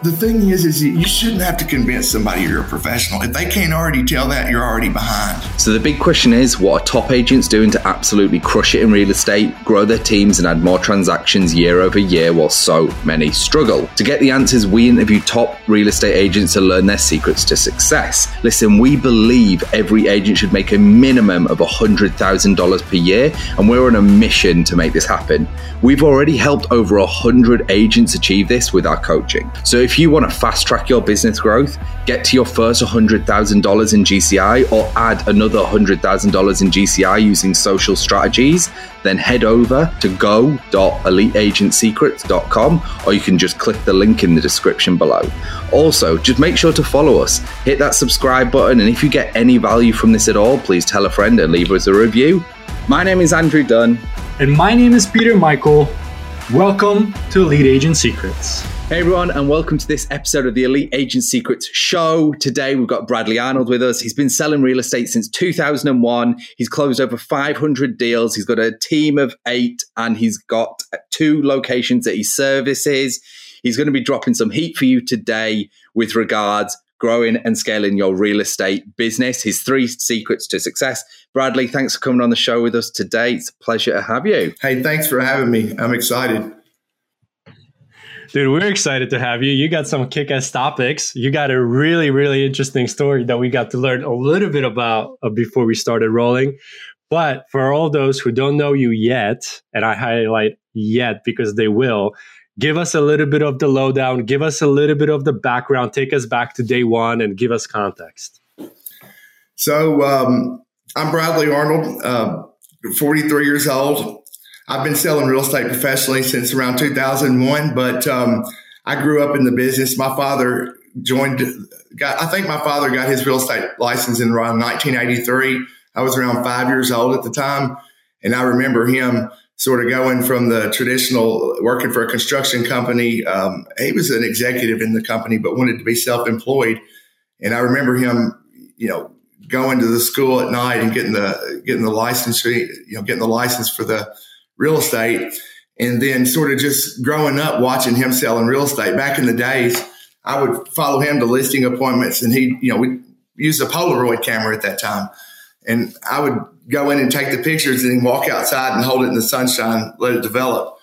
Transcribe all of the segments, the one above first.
the thing is you shouldn't have to convince somebody you're a professional. If they can't already tell that, you're already behind. So the big question is, what are top agents doing to absolutely crush it in real estate, grow their teams and add more transactions year over year while so many struggle? To get the answers, we interview top real estate agents to learn their secrets to success. Listen, we believe every agent should make a minimum of $100,000 per year, and we're on a mission to make this happen. We've already helped over 100 agents achieve this with our coaching. So if you want to fast track your business growth, get to your first $100,000 in GCI or add another $100,000 in GCI using social strategies, then head over to go.eliteagentsecrets.com, or you can just click the link in the description below. Also, just make sure to follow us, hit that subscribe button, and if you get any value from this at all, please tell a friend and leave us a review. My name is Andrew Dunn. And my name is Peter Michael. Welcome to Elite Agent Secrets. Hey everyone, and welcome to this episode of the Elite Agent Secrets show. Today we've got Bradley Arnold with us. He's been selling real estate since 2001. He's closed over 500 deals. He's got a team of 8 and he's got 2 locations that he services. He's going to be dropping some heat for you today with regards growing and scaling your real estate business. His 3 secrets to success. Bradley, thanks for coming on the show with us today. It's a pleasure to have you. Hey, thanks for having me. I'm excited. Dude, we're excited to have you. You got some kick-ass topics. You got a really, really interesting story that we got to learn a little bit about before we started rolling. But for all those who don't know you yet, and I highlight yet because they will, give us a little bit of the lowdown, give us a little bit of the background, take us back to day one and give us context. So I'm Bradley Arnold, 43 years old. I've been selling real estate professionally since around 2001, but I grew up in the business. My father I think my father got his real estate license in around 1983. I was around 5 years old at the time. And I remember him sort of going from the traditional working for a construction company. He was an executive in the company, but wanted to be self-employed. And I remember him, going to the school at night and getting the license, getting the license for the real estate. And then sort of just growing up, watching him selling real estate. Back in the days, I would follow him to listing appointments, and we used a Polaroid camera at that time. And I would go in and take the pictures and then walk outside and hold it in the sunshine, let it develop.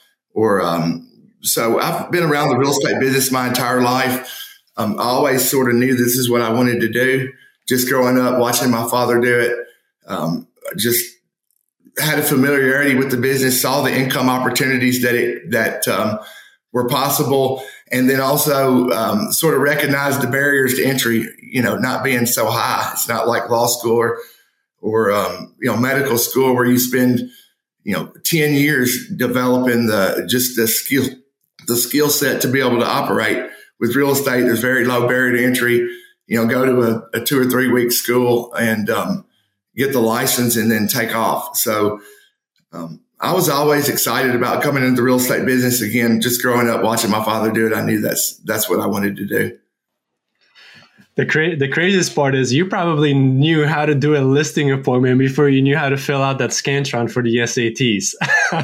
So I've been around the real estate business my entire life. I always sort of knew this is what I wanted to do. Just growing up, watching my father do it, just had a familiarity with the business, saw the income opportunities that were possible. And then also sort of recognized the barriers to entry, not being so high. It's not like law school or medical school where you spend, 10 years developing the skill set to be able to operate. With real estate, there's very low barrier to entry. Go to a 2 or 3 week school and get the license and then take off. So I was always excited about coming into the real estate business. Again, just growing up, watching my father do it, I knew that's what I wanted to do. The craziest part is you probably knew how to do a listing appointment before you knew how to fill out that Scantron for the SATs.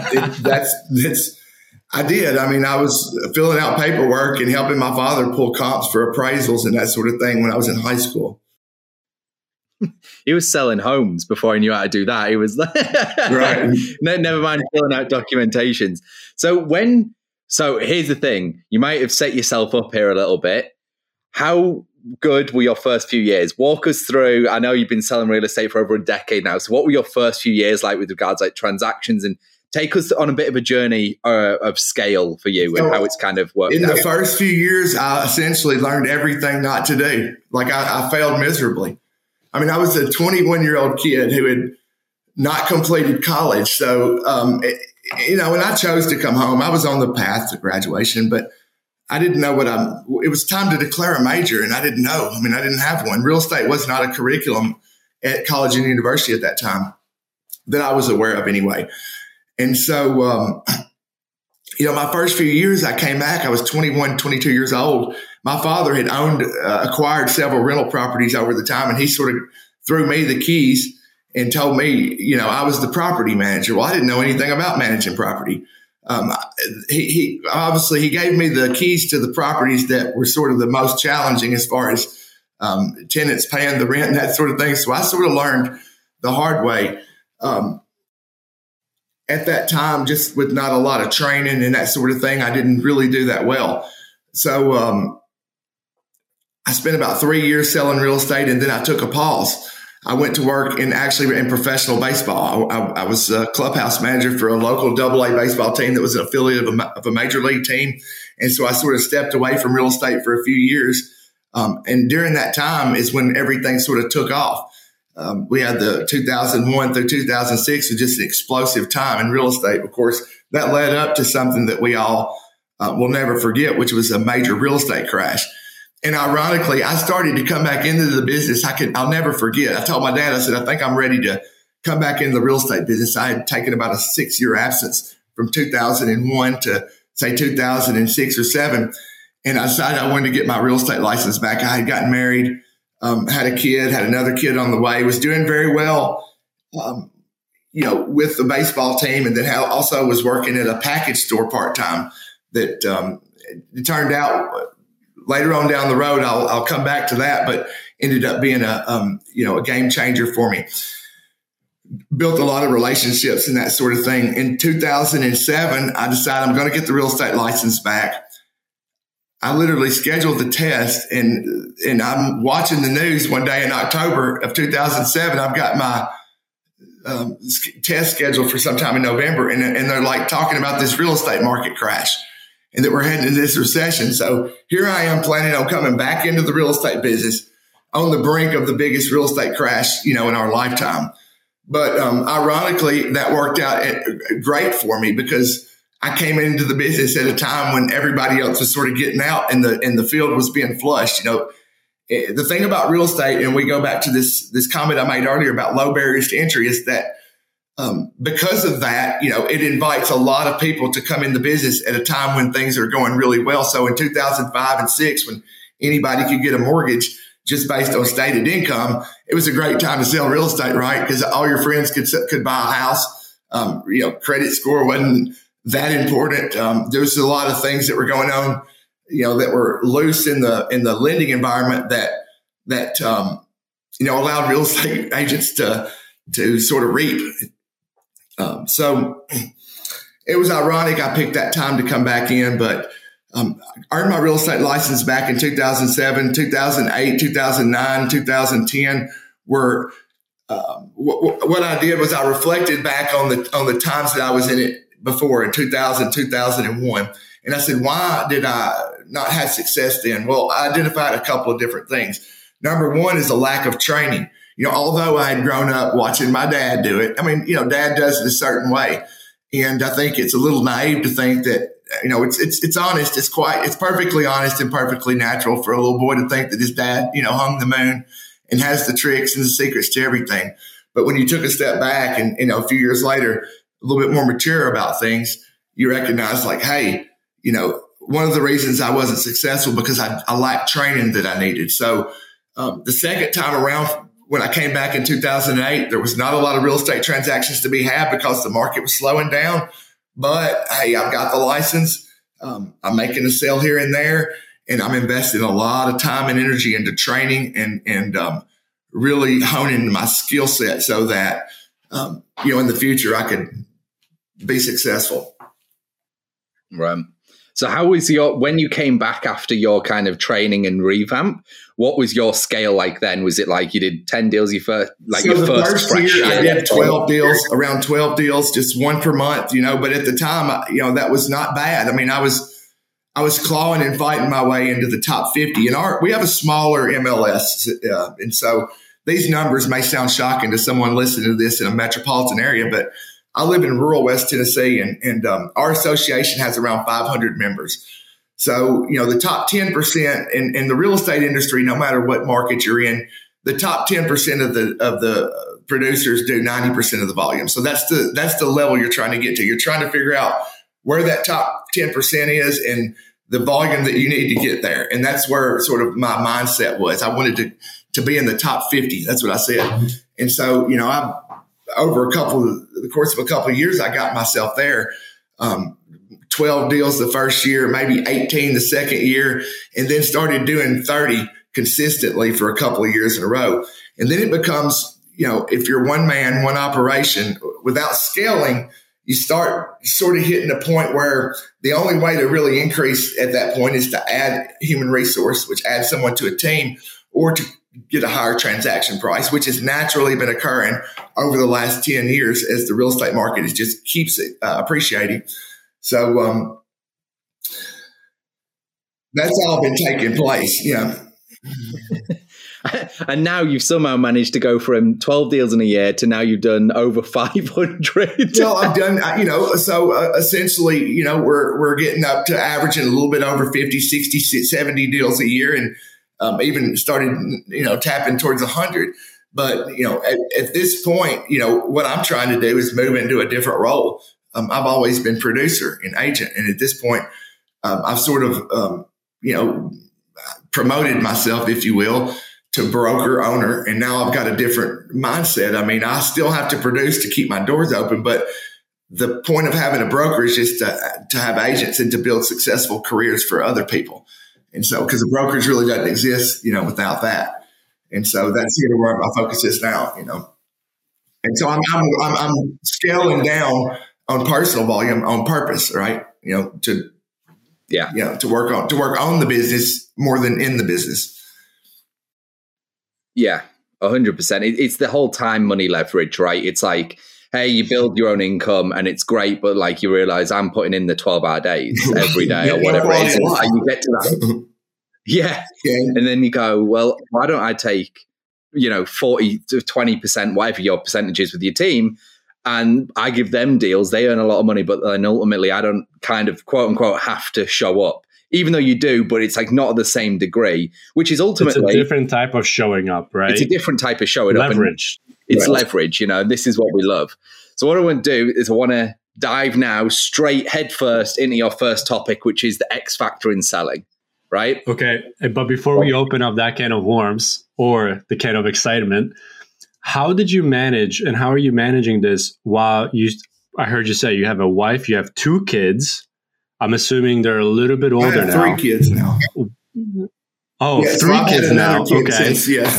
I did. I mean, I was filling out paperwork and helping my father pull comps for appraisals and that sort of thing when I was in high school. He was selling homes before he knew how to do that. He was right. Never mind filling out documentations. So here's the thing. You might have set yourself up here a little bit. How good were your first few years? Walk us through. I know you've been selling real estate for over a decade now. So what were your first few years like with regards like transactions, and take us on a bit of a journey of scale for you and how it's kind of worked in out. The first few years, I essentially learned everything not to do. Like I failed miserably. I mean, I was a 21-year-old kid who had not completed college. So, when I chose to come home, I was on the path to graduation, but I didn't know it was time to declare a major, and I didn't know. I mean, I didn't have one. Real estate was not a curriculum at college and university at that time that I was aware of anyway. And so, my first few years I came back, I was 21, 22 years old. My father had acquired several rental properties over the time, and he sort of threw me the keys and told me, I was the property manager. Well, I didn't know anything about managing property. He obviously he gave me the keys to the properties that were sort of the most challenging as far as tenants paying the rent and that sort of thing. So I sort of learned the hard way. At that time, just with not a lot of training and that sort of thing, I didn't really do that well. So I spent about 3 years selling real estate, and then I took a pause. I went to work in professional baseball. I was a clubhouse manager for a local AA baseball team that was an affiliate of a major league team. And so I sort of stepped away from real estate for a few years. And during that time is when everything sort of took off. We had the 2001 through 2006 was just an explosive time in real estate. Of course, that led up to something that we all will never forget, which was a major real estate crash. And ironically, I started to come back into the business. I'll never forget. I told my dad, I said, I think I'm ready to come back into the real estate business. I had taken about a 6-year absence from 2001 to say 2006 or 7. And I decided I wanted to get my real estate license back. I had gotten married, had a kid, had another kid on the way, was doing very well, with the baseball team. And then also was working at a package store part-time that it turned out later on down the road, I'll come back to that, but ended up being a game changer for me. Built a lot of relationships and that sort of thing. In 2007, I decided I'm going to get the real estate license back. I literally scheduled the test, and I'm watching the news one day in October of 2007. I've got my test scheduled for sometime in November, and they're like talking about this real estate market crash and that we're heading into this recession. So here I am planning on coming back into the real estate business on the brink of the biggest real estate crash, in our lifetime. But ironically, that worked out great for me because I came into the business at a time when everybody else was sort of getting out and the field was being flushed. The thing about real estate, and we go back to this comment I made earlier about low barriers to entry, is that because of that, it invites a lot of people to come in the business at a time when things are going really well. So in 2005 and 6, when anybody could get a mortgage just based on stated income, it was a great time to sell real estate, right? Because all your friends could buy a house. Credit score wasn't that important. There was a lot of things that were going on, that were loose in the lending environment that allowed real estate agents to sort of reap. So it was ironic I picked that time to come back in, but I earned my real estate license back in 2007, 2008, 2009, 2010, where what I did was I reflected back on the times that I was in it before in 2000, 2001. And I said, why did I not have success then? Well, I identified a couple of different things. Number one is a lack of training. Although I had grown up watching my dad do it, dad does it a certain way. And I think it's a little naive to think that, it's honest. It's perfectly honest and perfectly natural for a little boy to think that his dad, hung the moon and has the tricks and the secrets to everything. But when you took a step back and, a few years later, a little bit more mature about things, you recognize like, hey, one of the reasons I wasn't successful because I lacked training that I needed. So the second time around, when I came back in 2008, there was not a lot of real estate transactions to be had because the market was slowing down. But hey, I've got the license. I'm making a sale here and there, and I'm investing a lot of time and energy into training and really honing my skill set so that in the future I could be successful. Right. So how was when you came back after your kind of training and revamp, what was your scale like then? Was it like you did 10 deals first year I did 12 deals, around 12 deals, just one per month, but at the time, that was not bad. I mean, I was clawing and fighting my way into the top 50, and we have a smaller MLS. And so these numbers may sound shocking to someone listening to this in a metropolitan area, but I live in rural West Tennessee, and our association has around 500 members. So, the top 10% in the real estate industry, no matter what market you're in, the top 10% of the producers do 90% of the volume. So that's the level you're trying to get to. You're trying to figure out where that top 10% is and the volume that you need to get there. And that's where sort of my mindset was. I wanted to be in the top 50. That's what I said. And so, over the course of a couple of years, I got myself there. 12 deals the first year, maybe 18 the second year, and then started doing 30 consistently for a couple of years in a row. And then it becomes, if you're one man, one operation, without scaling, you start sort of hitting a point where the only way to really increase at that point is to add human resource, which adds someone to a team, or to get a higher transaction price, which has naturally been occurring over the last 10 years as the real estate market just keeps appreciating. So that's all been taking place. Yeah. And now you've somehow managed to go from 12 deals in a year to now you've done over 500. Well, I've done, so essentially, we're getting up to averaging a little bit over 50, 60, 70 deals a year, and even started, tapping towards 100. But, at this point, what I'm trying to do is move into a different role. I've always been producer and agent. And at this point, I've sort of, promoted myself, if you will, to broker owner. And now I've got a different mindset. I mean, I still have to produce to keep my doors open, but the point of having a broker is just to have agents and to build successful careers for other people. And so, because the brokerage really doesn't exist, without that. And so that's sort of where my focus is now, And so I'm scaling down on personal volume on purpose, right? To work on the business more than in the business. Yeah, 100%. It's the whole time money leverage, right? It's like, hey, you build your own income and it's great, but like you realize I'm putting in the 12-hour days every day or whatever it is. And you get to that. Yeah. And then you go, well, why don't I take, 40 to 20%, whatever your percentage is with your team, and I give them deals. They earn a lot of money, but then ultimately I don't kind of quote unquote have to show up. Even though you do, but it's like not at the same degree, which is ultimately... It's a different type of showing up, right? It's a different type of showing leverage. Up. It's leverage, This is what we love. So what I want to do is I want to dive now straight headfirst into your first topic, which is the X factor in selling, right? Okay, but before we open up that can of worms or the can of excitement, how did you manage and how are you managing this while I heard you say you have a wife, you have 2 kids. I'm assuming they're a little bit older now. 3 kids now. Oh, yes, 3 kids now. Okay.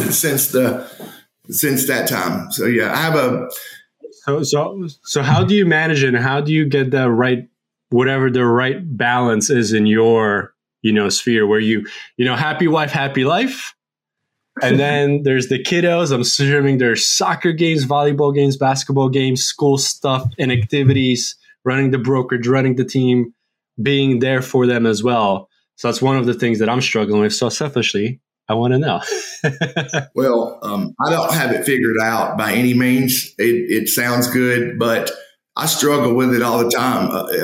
Since that time. So yeah, I have a. So how do you manage it? And how do you get the right, whatever the right balance is in your, sphere where you happy wife, happy life. And then there's the kiddos. I'm assuming there's soccer games, volleyball games, basketball games, school stuff and activities, running the brokerage, running the team, being there for them as well. So that's one of the things that I'm struggling with. So selfishly, I want to know. Well, I don't have it figured out by any means. It sounds good, but I struggle with it all the time.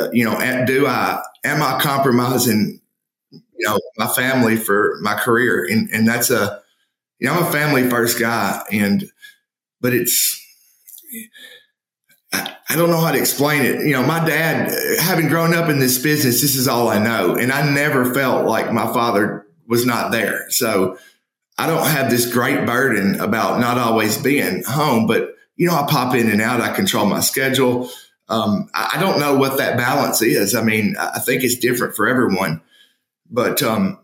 Am I compromising, my family for my career? And that's I'm a family first guy, but I don't know how to explain it. My dad, having grown up in this business, this is all I know. And I never felt like my father was not there. So I don't have this great burden about not always being home, but, I pop in and out. I control my schedule. I don't know what that balance is. I mean, I think it's different for everyone, but,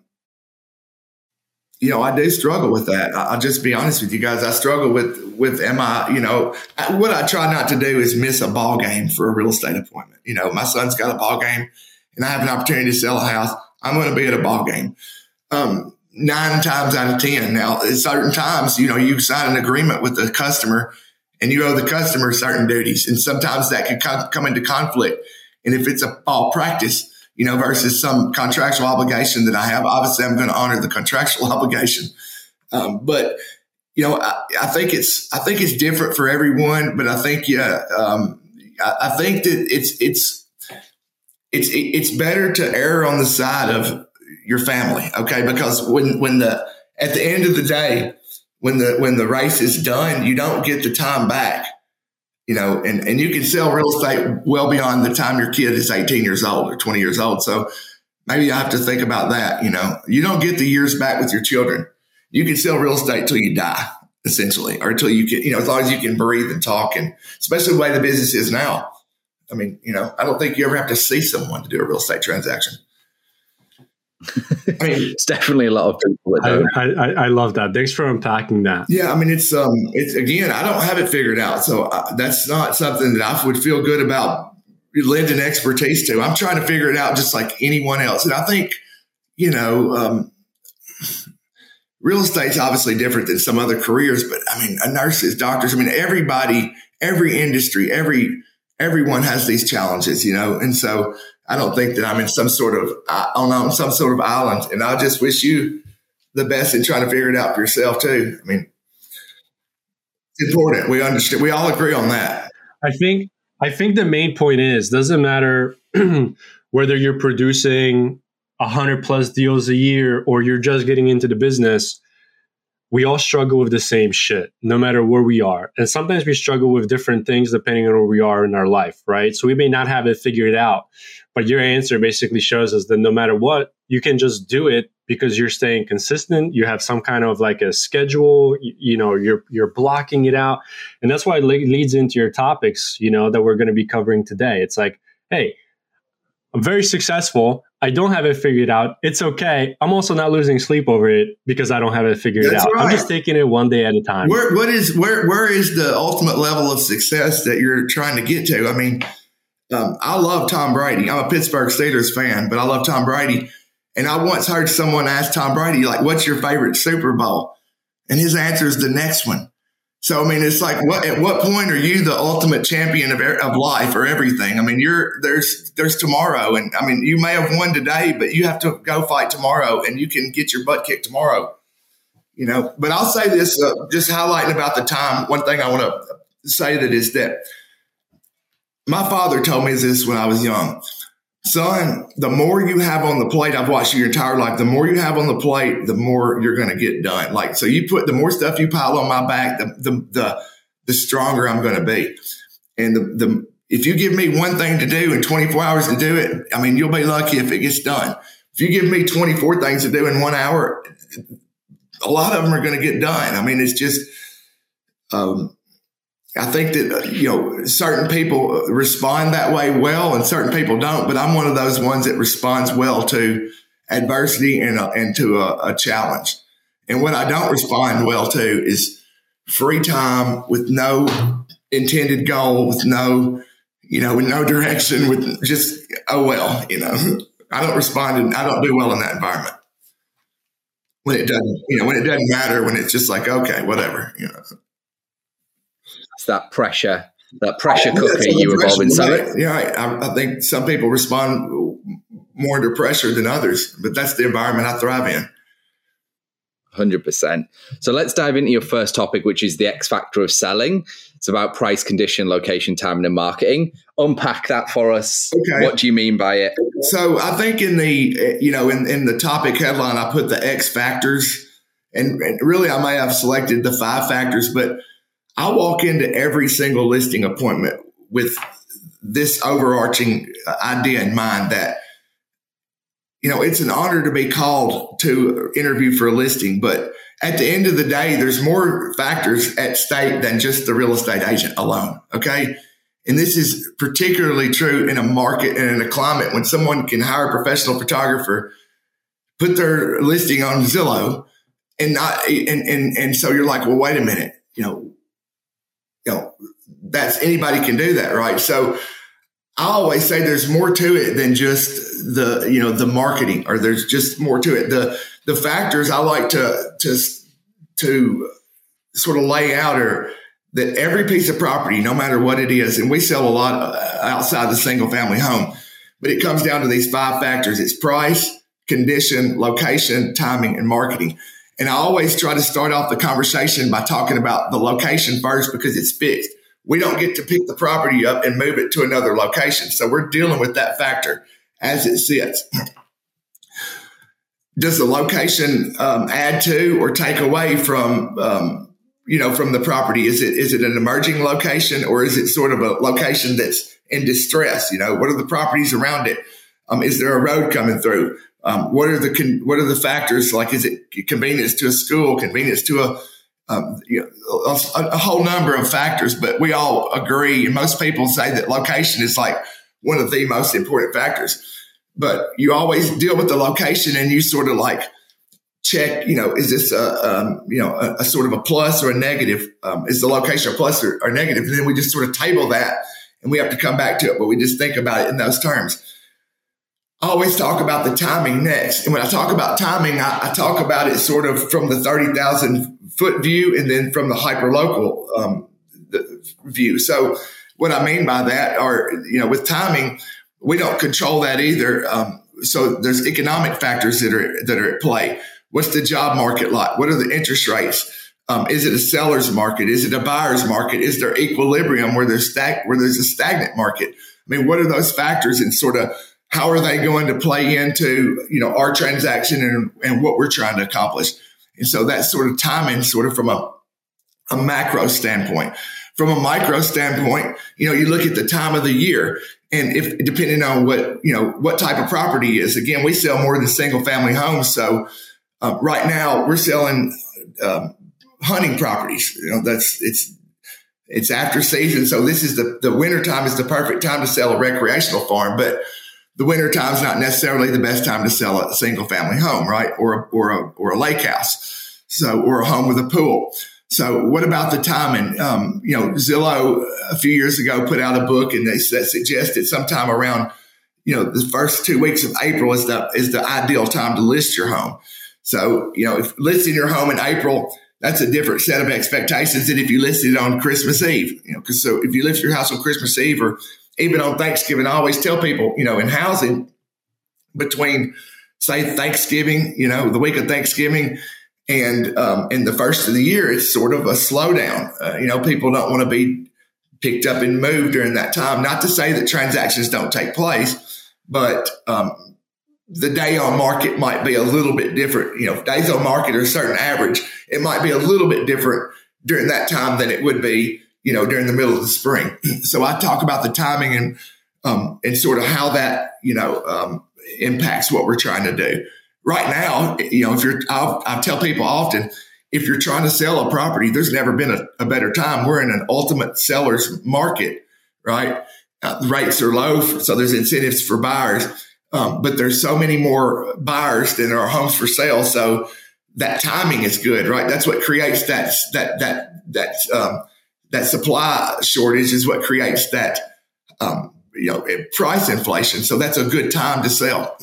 I do struggle with that. I'll just be honest with you guys. I struggle with what I try not to do is miss a ball game for a real estate appointment. My son's got a ball game and I have an opportunity to sell a house. I'm going to be at a ball game 9 times out of 10. Now, at certain times, you sign an agreement with the customer and you owe the customer certain duties. And sometimes that can come into conflict. And if it's a ball practice, versus some contractual obligation that I have, obviously I'm going to honor the contractual obligation. But I think it's different for everyone. But I think I think that it's better to err on the side of your family, okay? Because at the end of the day, when the race is done, you don't get the time back. And you can sell real estate well beyond the time your kid is 18 years old or 20 years old. So maybe I have to think about that. You don't get the years back with your children. You can sell real estate till you die, essentially, or until you can, as long as you can breathe and talk, and especially the way the business is now. I mean, I don't think you ever have to see someone to do a real estate transaction. I mean, it's definitely a lot of people that don't. I love that. Thanks for unpacking that. Yeah, I mean, it's again, I don't have it figured out, so that's not something that I would feel good about lending expertise to. I'm trying to figure it out just like anyone else, and I think real estate's obviously different than some other careers, but I mean, nurses, doctors, I mean, everybody, every industry, everyone has these challenges, and so I don't think that I'm in some sort of island, and I just wish you the best in trying to figure it out for yourself too. I mean, it's important. We understand. We all agree on that. I think the main point is, doesn't matter whether you're producing 100+ deals a year or you're just getting into the business. We all struggle with the same shit, no matter where we are. And sometimes we struggle with different things depending on where we are in our life, right? So we may not have it figured out, but your answer basically shows us that no matter what, you can just do it because you're staying consistent. You have some kind of like a schedule, you're blocking it out. And that's why it leads into your topics, that we're going to be covering today. It's like, hey, I'm very successful. I don't have it figured out. It's okay. I'm also not losing sleep over it because I don't have it figured out. Right. I'm just taking it one day at a time. Where is the ultimate level of success that you're trying to get to? I mean, I love Tom Brady. I'm a Pittsburgh Steelers fan, but I love Tom Brady. And I once heard someone ask Tom Brady, like, what's your favorite Super Bowl? And his answer is the next one. So, I mean, it's like, at what point are you the ultimate champion of life or everything? I mean, there's tomorrow. And I mean, you may have won today, but you have to go fight tomorrow and you can get your butt kicked tomorrow, But I'll say this, just highlighting about the time. One thing I want to say that my father told me this when I was young. Son, the more you have on the plate, I've watched you your entire life, the more you have on the plate, the more you're going to get done. Like, so the more stuff you pile on my back, the stronger I'm going to be. And if you give me one thing to do and 24 hours to do it, I mean, you'll be lucky if it gets done. If you give me 24 things to do in 1 hour, a lot of them are going to get done. I mean, it's just, I think that, certain people respond that way well and certain people don't, but I'm one of those ones that responds well to adversity and to a challenge. And what I don't respond well to is free time with no intended goal, with no, with no direction, with just, I don't respond and I don't do well in that environment. When it doesn't matter, when it's just like, okay, whatever, It's that pressure cooker you evolve inside. Yeah, I think some people respond more under pressure than others, but that's the environment I thrive in. 100%. So let's dive into your first topic, which is the X factor of selling. It's about price, condition, location, timing, and marketing. Unpack that for us. Okay. What do you mean by it? So I think in the topic headline, I put the X factors, and really I may have selected the 5 factors, but I walk into every single listing appointment with this overarching idea in mind that, it's an honor to be called to interview for a listing, but at the end of the day, there's more factors at stake than just the real estate agent alone. Okay. And this is particularly true in a market and in a climate when someone can hire a professional photographer, put their listing on Zillow and so you're like, well, wait a minute, that's anybody can do that. Right. So I always say there's more to it than just the marketing, or there's just more to it. The factors I like to sort of lay out are that every piece of property, no matter what it is, and we sell a lot outside the single family home, but it comes down to these 5 factors. It's price, condition, location, timing, and marketing. And I always try to start off the conversation by talking about the location first because it's fixed. We don't get to pick the property up and move it to another location. So we're dealing with that factor as it sits. Does the location add to or take away from the property? Is it an emerging location, or is it sort of a location that's in distress? What are the properties around it? Is there a road coming through? What are the factors? Like, is it convenience to a school, convenience to a whole number of factors, but we all agree, and most people say that location is like one of the most important factors. But you always deal with the location, and you sort of like check, is this a sort of a plus or a negative? Is the location a plus or negative? And then we just sort of table that, and we have to come back to it, but we just think about it in those terms. I always talk about the timing next. And when I talk about timing, I talk about it sort of from the 30,000 foot view and then from the hyperlocal view. So what I mean by that are, with timing, we don't control that either. So there's economic factors that are at play. What's the job market like? What are the interest rates? Is it a seller's market? Is it a buyer's market? Is there equilibrium where there's a stagnant market? I mean, what are those factors, and sort of how are they going to play into, our transaction and what we're trying to accomplish? And so that's sort of timing, sort of from a macro standpoint. From a micro standpoint, you look at the time of the year, and if depending on what type of property is. Again, we sell more than single family homes. So right now we're selling hunting properties. It's after season. So this is the winter time is the perfect time to sell a recreational farm, but the winter time is not necessarily the best time to sell a single family home, right? Or a lake house. Or a home with a pool. So what about the timing? Zillow a few years ago put out a book, and they suggested sometime around, the first 2 weeks of April is the ideal time to list your home. So, if listing your home in April, that's a different set of expectations than if you listed it on Christmas Eve. So if you list your house on Christmas Eve or even on Thanksgiving, I always tell people, in housing, between say Thanksgiving, the week of Thanksgiving and the first of the year, it's sort of a slowdown. People don't want to be picked up and moved during that time. Not to say that transactions don't take place, but the day on market might be a little bit different. If days on market are a certain average, it might be a little bit different during that time than it would be, during the middle of the spring. So I talk about the timing and sort of how that, impacts what we're trying to do. Right now, I tell people often, if you're trying to sell a property, there's never been a better time. We're in an ultimate seller's market, right? The rates are low, so there's incentives for buyers. But there's so many more buyers than there are homes for sale. So that timing is good, right? That's what creates that supply shortage is what creates that, price inflation. So that's a good time to sell.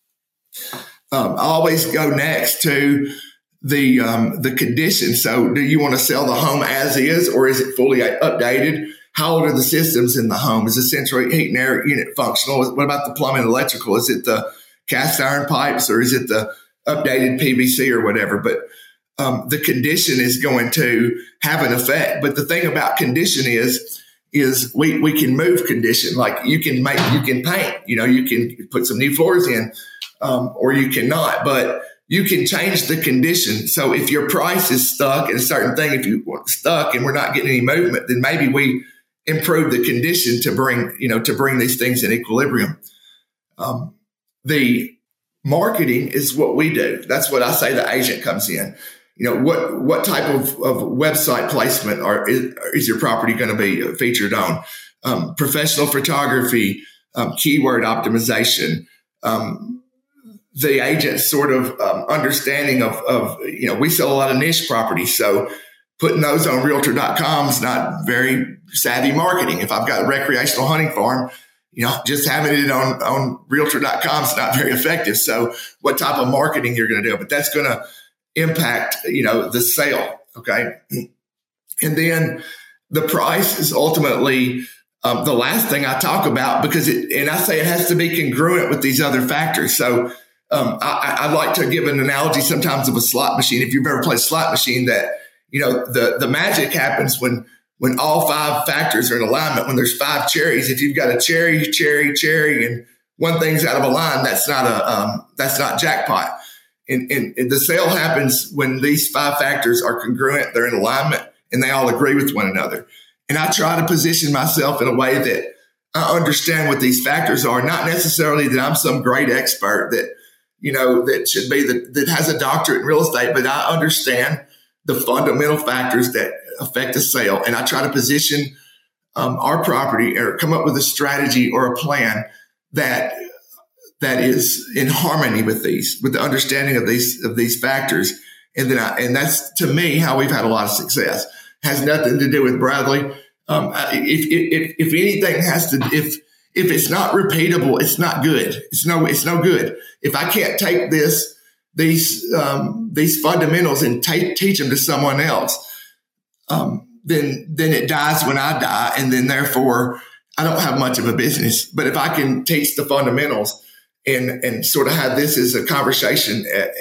I always go next to the condition. So do you want to sell the home as is, or is it fully updated? How old are the systems in the home? Is the central heat and air unit functional? What about the plumbing and electrical? Is it the cast iron pipes, or is it the updated PVC or whatever? But the condition is going to have an effect. But the thing about condition is we can move condition. Like you can paint, you can put some new floors in, or you cannot, but you can change the condition. So if your price is stuck in a certain thing, if you want stuck and we're not getting any movement, then maybe we improve the condition to bring these things in equilibrium. The marketing is what we do. That's what I say the agent comes in. What type of website placement is your property going to be featured on? Professional photography, keyword optimization, the agent's sort of understanding of we sell a lot of niche properties. So putting those on realtor.com is not very savvy marketing. If I've got a recreational hunting farm, just having it on realtor.com is not very effective. So what type of marketing you're going to do, but that's going to impact, the sale. Okay. And then the price is ultimately the last thing I talk about, because and I say it has to be congruent with these other factors. So I like to give an analogy sometimes of a slot machine. If you've ever played a slot machine, that, the magic happens when all five factors are in alignment, when there's five cherries. If you've got a cherry, and one thing's out of a line, that's not jackpot. And the sale happens when these five factors are congruent, they're in alignment, and they all agree with one another. And I try to position myself in a way that I understand what these factors are, not necessarily that I'm some great expert that should be that has a doctorate in real estate, but I understand the fundamental factors that affect a sale. And I try to position our property or come up with a strategy or a plan that is in harmony with the understanding of these factors. And that's, to me, how we've had a lot of success. Has nothing to do with Bradley. If anything has to, if it's not repeatable, it's not good. It's no good. If I can't take these fundamentals and teach them to someone else, then it dies when I die, and then therefore I don't have much of a business. But if I can teach the fundamentals and sort of have this as a conversation,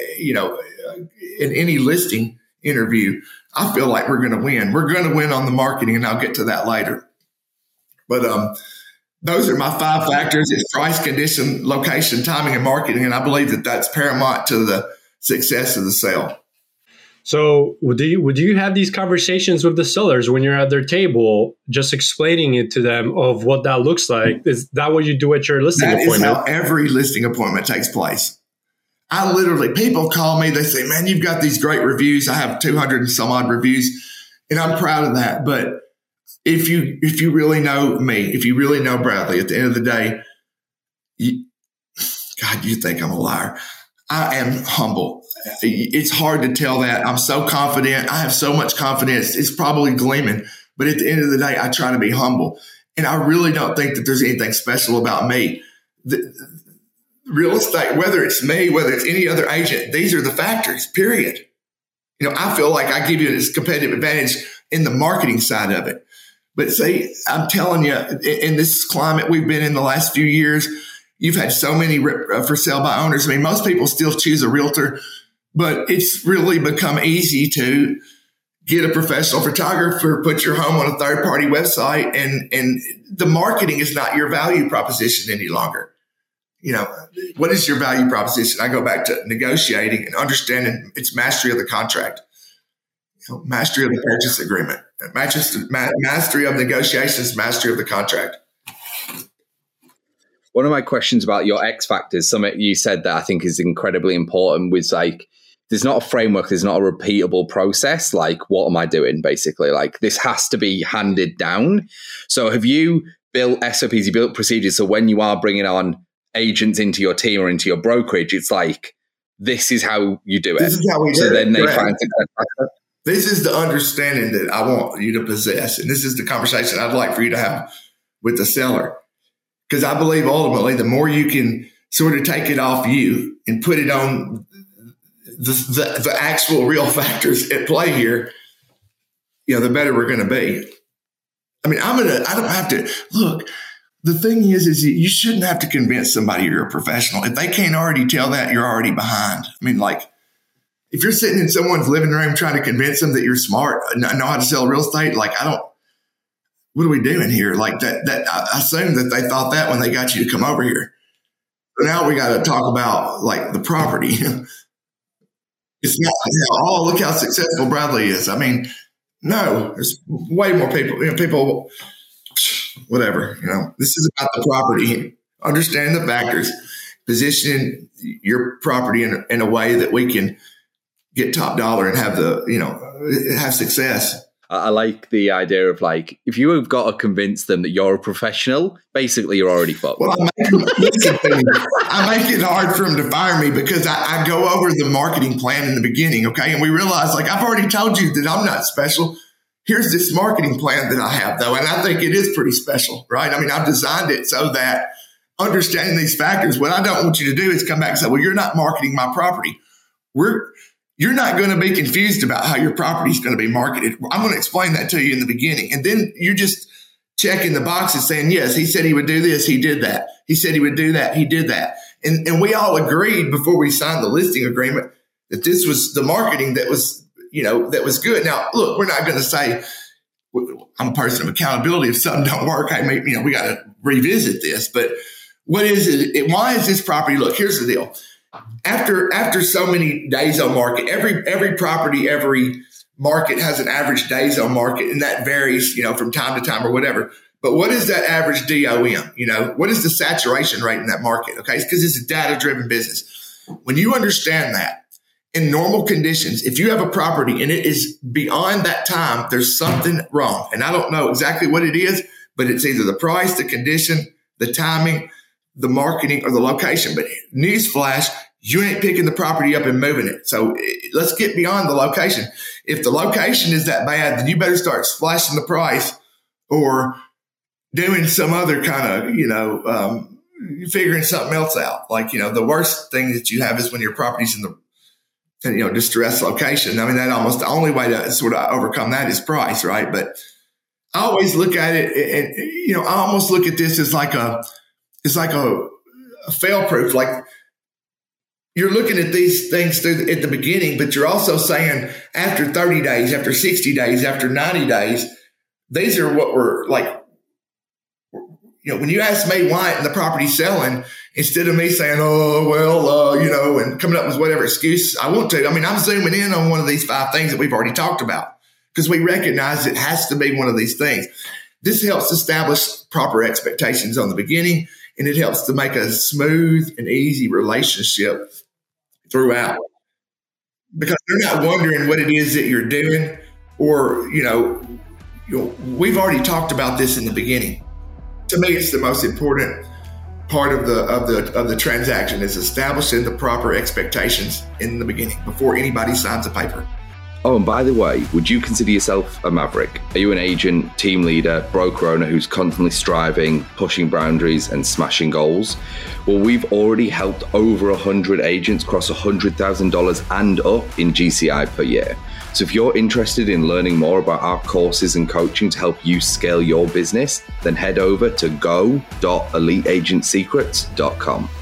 in any listing interview, I feel like we're going to win. We're going to win on the marketing, and I'll get to that later. But those are my 5 factors: it's price, condition, location, timing, and marketing. And I believe that that's paramount to the success of the sale. So would you have these conversations with the sellers when you're at their table, just explaining it to them of what that looks like? Is that what you do at your listing appointment? That is how every listing appointment takes place. People call me, they say, man, you've got these great reviews. I have 200 and some odd reviews, and I'm proud of that. But if you really know me, if you really know Bradley, at the end of the day, you think I'm a liar. I am humble. It's hard to tell that. I'm so confident. I have so much confidence. It's probably gleaming. But at the end of the day, I try to be humble. And I really don't think that there's anything special about me. The real estate, whether it's me, whether it's any other agent, these are the factors, period. I feel like I give you this competitive advantage in the marketing side of it. But see, I'm telling you, in this climate we've been in the last few years, you've had so many for sale by owners. I mean, most people still choose a realtor, but it's really become easy to get a professional photographer, put your home on a third-party website, and the marketing is not your value proposition any longer. What is your value proposition? I go back to negotiating and understanding its mastery of the contract, mastery of the purchase agreement, mastery of negotiations, mastery of the contract. One of my questions about your X factors, something you said that I think is incredibly important, was like, there's not a framework, there's not a repeatable process. Like, what am I doing? Basically, like, this has to be handed down. So have you built SOPs, you built procedures? So when you are bringing on agents into your team or into your brokerage, it's like, this is how you do it. This is how we do it. So then they Correct. find success. This is the understanding that I want you to possess. And this is the conversation I'd like for you to have with the seller. Because I believe ultimately the more you can sort of take it off you and put it on the actual real factors at play here, the better we're going to be. I mean, I don't have to look. The thing is you shouldn't have to convince somebody you're a professional. If they can't already tell that, you're already behind. I mean, like, if you're sitting in someone's living room trying to convince them that you're smart and know how to sell real estate, like, what are we doing here? Like that I assume that they thought that when they got you to come over here. So now we got to talk about like the property. It's not, oh, look how successful Bradley is. I mean, no, there's way more people, people, whatever, this is about the property, understanding the factors, positioning your property in a way that we can get top dollar and have have success. I like the idea of, like, if you have got to convince them that you're a professional, basically you're already fucked. Well, I make it hard for them to fire me because I go over the marketing plan in the beginning, okay? And we realize, like, I've already told you that I'm not special. Here's this marketing plan that I have, though, and I think it is pretty special, right? I mean, I've designed it so that understanding these factors, what I don't want you to do is come back and say, well, you're not marketing my property. You're not going to be confused about how your property is going to be marketed. I'm going to explain that to you in the beginning. And then you're just checking the boxes saying, yes, he said he would do this. He did that. He said he would do that. He did that. And we all agreed before we signed the listing agreement that this was the marketing that was, that was good. Now, look, we're not going to say, I'm a person of accountability. If something don't work, we got to revisit this. But what is it? Why is this property? Look, here's the deal. After so many days on market, every property, every market has an average days on market, and that varies, from time to time or whatever. But what is that average DOM? What is the saturation rate in that market? Okay, because it's a data-driven business. When you understand that, in normal conditions, if you have a property and it is beyond that time, there's something wrong. And I don't know exactly what it is, but it's either the price, the condition, the timing, the marketing, or the location. But newsflash, you ain't picking the property up and moving it. So let's get beyond the location. If the location is that bad, then you better start slashing the price or doing some other kind of, figuring something else out. Like, the worst thing that you have is when your property's in the, distressed location. I mean, that almost the only way to sort of overcome that is price, right? But I always look at it and, I almost look at this as like a fail proof. Like you're looking at these things at the beginning, but you're also saying after 30 days, after 60 days, after 90 days, these are what we're like. When you ask me why isn't the property selling, instead of me saying, and coming up with whatever excuse I want to, I mean, I'm zooming in on one of these 5 things that we've already talked about because we recognize it has to be one of these things. This helps establish proper expectations on the beginning, and it helps to make a smooth and easy relationship throughout because they're not wondering what it is that you're doing or, we've already talked about this in the beginning. To me, it's the most important part of the transaction is establishing the proper expectations in the beginning before anybody signs a paper. Oh, and by the way, would you consider yourself a maverick? Are you an agent, team leader, broker owner who's constantly striving, pushing boundaries and smashing goals? Well, we've already helped over 100 agents cross $100,000 and up in GCI per year. So if you're interested in learning more about our courses and coaching to help you scale your business, then head over to go.eliteagentsecrets.com.